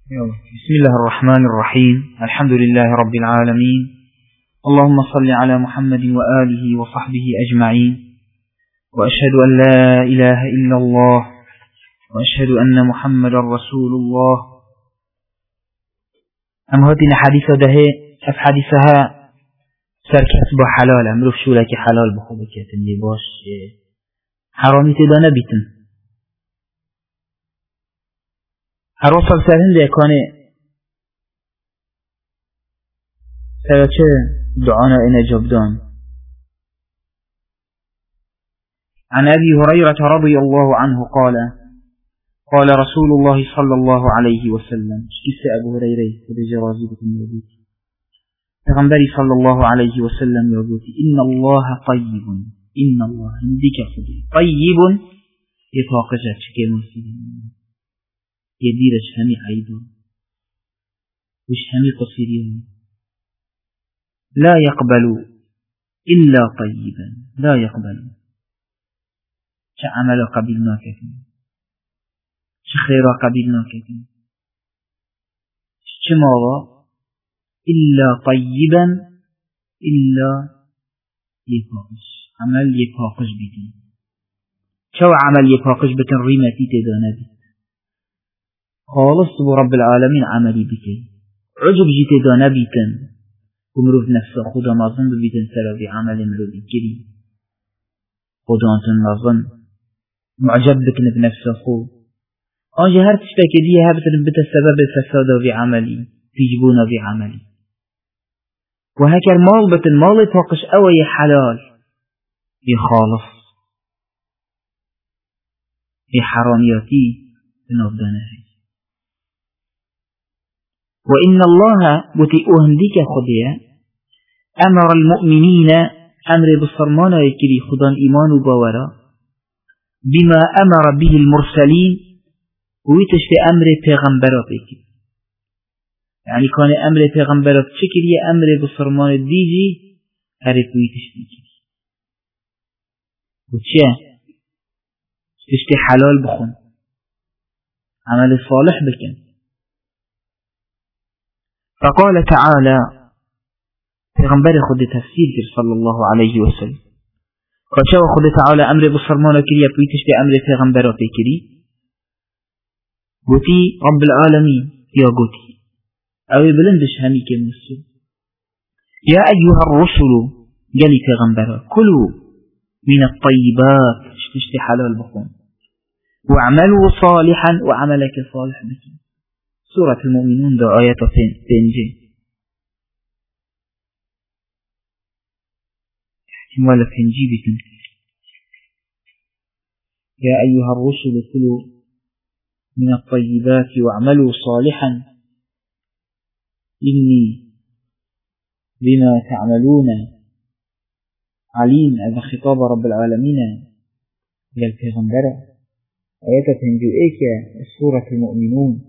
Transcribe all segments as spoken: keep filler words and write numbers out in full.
بسم الله الرحمن الرحيم. الحمد لله رب العالمين. اللهم صل على محمد وآله وصحبه أجمعين، وأشهد أن لا إله إلا الله، وأشهد أن محمد رسول الله. أم هاتين حديثة ده أف حديثها سركسب حلال أمرف شو لك حلال بخوبك يتنجي باش حرامي تدا نبيتن هر وصل سرهن ده كانه سرچه دعانا إنا جبدان. عن أبي هريرة رضي الله عنه قال قال رسول الله صلى الله عليه وسلم شكس أبو هريرة كده جرازيبة يقول فغنبري صلى الله عليه وسلم يقول إن الله طيب، إن الله هندك طيب يتواقجت شكي مسلم يديرش همي عيدا وش همي قصيرين، لا يقبل إلا طيبا، لا يقبل شعمل قبلنا كثير، شخيرا قبلنا كثير، شماغا إلا طيبا إلا يفاقش عمل يفاقش بيتن. شو عمل يفاقش بيتن ريمتي تدانا بيت خالص برب العالمين عملي بكي عجب جيت دانا بيتن ومروف نفسه خدا نظن ببيتن سرابي عمل مروف كري خدا انتن نظن معجب بكن بنفسه خو آنجا هر تشتاكي دي هبتن بتا سبب الفساد في عملي في جبونا في عملي وهكا المال بتن مال يتوقش اوي حلال يخالص يحرامياتي بنابدانه. وإن الله بتئوهندك خديا أمر المؤمنين أمر بصرمانا يكري خدان إيمان وباورا بما أمر به المرسلين ويتشت أمر پیغمبرات يكري، يعني كان أمر پیغمبرات شكري أمر بصرمان الديجي هرف ويتشت يكري وتشا تشت حلال بخون عمل صالح بكن. فقال تعالى پیغمبر خود تفسير صلى الله عليه وسلم قال خود تعالى أمر بصرمانا كريا بيتش دي أمر پیغمبرات كري قوتي رب العالمين يا قوتي أوي بلندش همي كمسو يا أيها الرسل قالي پیغمبرات كلوا من الطيبات اشتشتي حلال بخون واعملوا صالحا وعملك صالح بكين. سورة المؤمنون دو آيات تنجي احتمال تنجي بكم يا أيها الرسل كلوا من الطيبات واعملوا صالحا إني بما تعملون عليم. هذا خطاب رب العالمين قال پیغمبر آيات تنجي ايك سورة المؤمنون.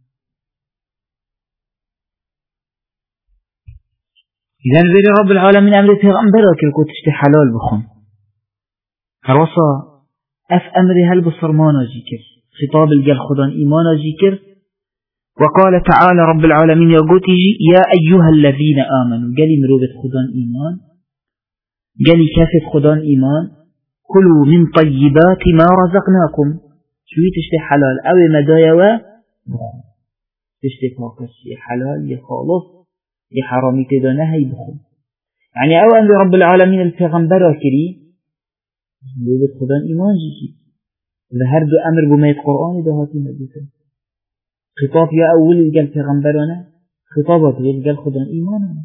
إذا نبيل رب العالمين أمر پیغمبرك الكو تشتي حلال بخون هروصا أف أمري هل بصرمانا جيكر خطاب الجل خدان إيمانا جيكر. وقال تعالى رب العالمين يقول يا أيها الذين آمنوا قالي مروبة خدان إيمان قالي كافة خدان إيمان كلوا من طيبات ما رزقناكم شوي تشتي حلال أو مدايا بخون تشتي فاقس حلال يخالص يحرامي تدانه يبخون يعني أو أن رب العالمين الفيغمبر كري مروبة خدان إيمان جيكي ظهر دو أمر بما القرآن دهاتي مدوكا خطاب يا أول الجل فيغمبرنا خطابات الجل خدان إيماننا.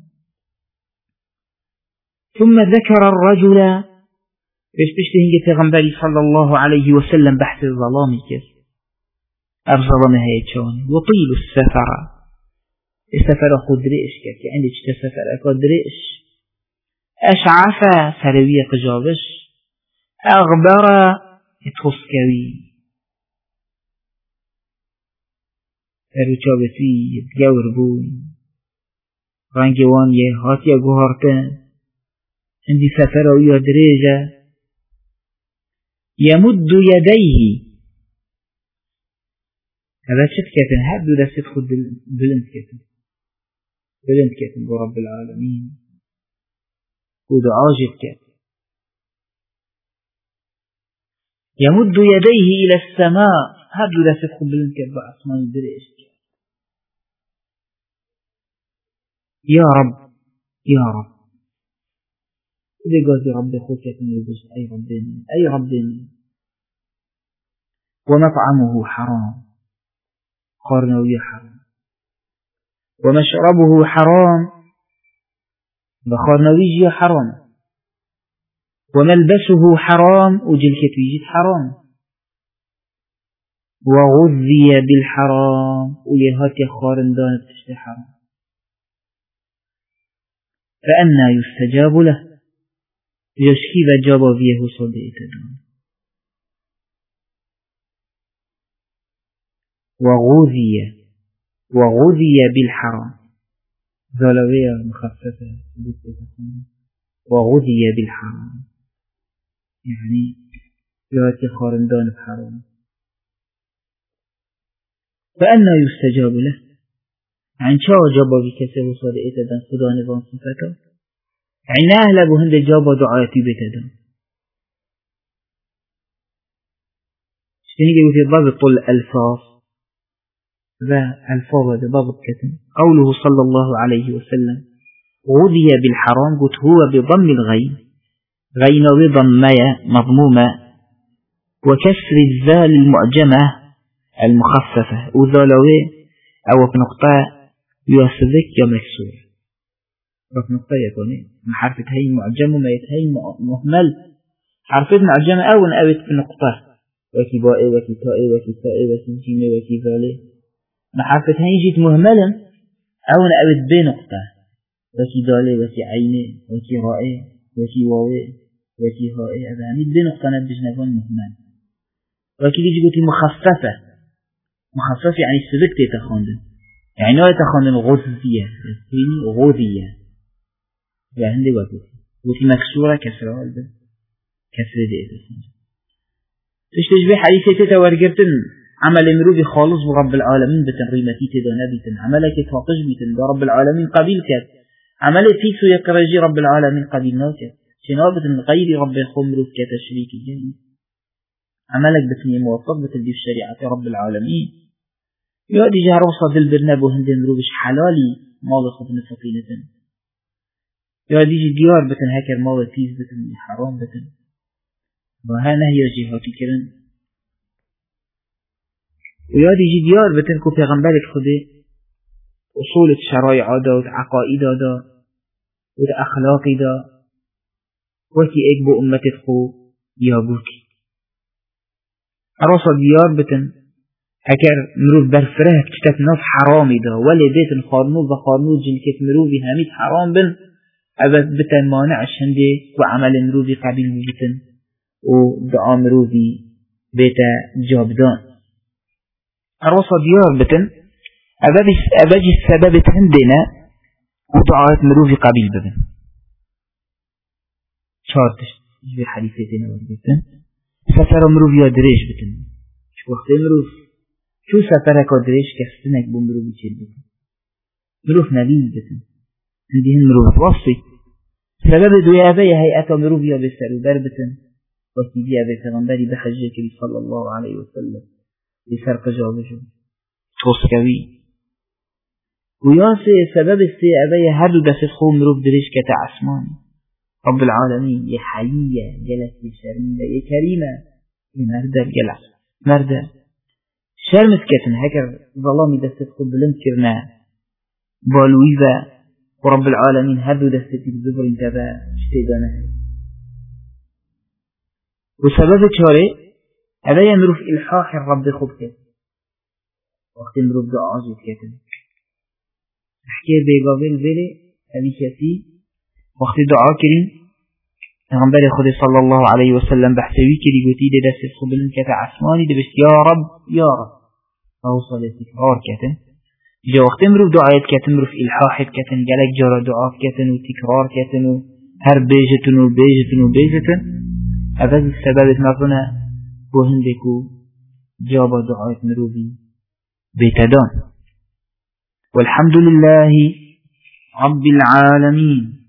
ثم ذكر الرجل ايش تشتهي فيغمبري صلى الله عليه وسلم بحث الظلام كيف أرظلم هاي تشون وطيل السفر السفر أخذ رئيش كيف يعني تسافر أخذ رئيش أشعف سروية قجابش أغبر يتخسكوي أروچابتي يتجاور بوي رانجوان يهاتي أقهارتان عندي سفر ويادريجة يمد يديه هذا شت كتن هاد دو دست خود بلند كتن بلند كتن برب العالمين ودعاء جد كتن يمد يديه إلى السماء هاد دو دست خود بلند كتن بأسمان الدريش يا رب يا رب إذا قلت رب خود كتن يبس أي ربين أي ربين ومطعمه حرام خارنوية حرام ومشربه حرام بخارنوية حرام وملبسه حرام وجلكة ويجد حرام وغذي بالحرام ويهات خارندان تشتي حرام فأنا يستجاب له يشكي بجاب فيه صديق دون وغذي وغذي بالحرام ذلوية مخففة وغذي بالحرام يعني يأتي خارندان بحرام فأنا يستجاب له عن شاء جابا بكسر صديق دون خدا نظام صفته عن أهل بهند جابا دعاتي بتدون شتنيجي في ضبط الألفاظ ذا الفاظ ضبط كتن قوله صلى الله عليه وسلم غذي بالحرام قلت هو بضم الغين غين وضمية مضمومة وكسر الذال المعجمة المخففة وذالوي أو بنقطة يوسذك يا مكسور بنقطة يكوني حرفة هي معجمة ما يتهي مهمل حرفة معجمة أو نقوت بنقطة وكي بائي وكي تائي وكي تائي وكي جيمي وكي ذالي محافظ هاي جيت مهملا أو نقبت بنقطة وكي دالي وكي عيني وكي رائي وكي واوي وكي هائي هذا يعني بنقطة نبج نفون مهمل وكي يجي قلت مخففة مخففة يعني سبكت يتخاندن يعني نوع يتخاندن غذية غذية يعني هندي وقت قلت مكسورة كسرها البن كسر دي يتخاندن تشتجبه حديثة تتورقرتن عمل مروبي خالص برب العالمين بتن ريمتي تدانا بتن عملك تفاقش بتن برب العالمين قبيل كات عملك تيسو يقرجي رب العالمين قبيل ناكات شنابة غير رب الخمر كتشريك الجنة عملك بتن موافق بتن دي الشريعة رب العالمين يؤدي جهر وصد البرناب وهند مروبش حلالي ماضي خطن فقينة يؤدي ديار بتن هكر ماضي تيز بتن حرام بتن وها نهي جهاتي كرن ويادي جي ديار بتنكو پیغمبرك خده اصول الشرائع دا وعقائد دا وأخلاق دا وكي اك بو امتك خو يابوكي عروسة ديار بتن هكر مروف برفره كتاب ناف حرامي دا ولي بيتن خارنو بخارنو جنكت مروفي هميت حرام بن أبد بتن مانع شنده وعمل مروفي قبيل بتن ودعا مروفي بيتا جابدان عروسة ديار بتن أباجي السبب عندنا ودعاء مروفي قبيل ببن شارتش في حديثتنا والبتن سفر مروفي دريش بتن شو وقت مروف شو سفرك ودريش كستنك بمروفي چل بتن مروف نبيل بتن عندهم مروف وصي سبب دويا أبايا هيئة مروفي بسر در بتن وكي بيا بيغمبري بحجك صلى الله عليه وسلم بسرق جابجو توسكوي وياسي سبب السي أبايا هردو دست خو مروف دريش كتا عثماني رب العالمين يا حيية جلس يا شرمية يا كريمة يا مردة جلس مردة شرمت كتن هكر ظلامي دست خو بلند كرنا بالويبا ورب العالمين هردو دست الزبر انتبا اشتدانه وسبب چاره أبايا مروف إلحاح الرب خب كتن وقت مروف دعا جد كتن احكي بيقابل بلي أبي كثي وقت دعا كريم غنبالي خدي صلى الله عليه وسلم بحثوي كري قوتي دي دست الخبلن كتا عثماني دي بس يا رب يا رب فهو صلي تكرار كتن جا وقت مروف دعايت كتن مروف إلحاح كتن جالك جارة دعا كتن وتكرار كتن هر بيجتن وبيجتن وبيجتن أبدا السبب نظنا بوهندكو جابا دعايت مروفي بيتدان. والحمد لله رب العالمين.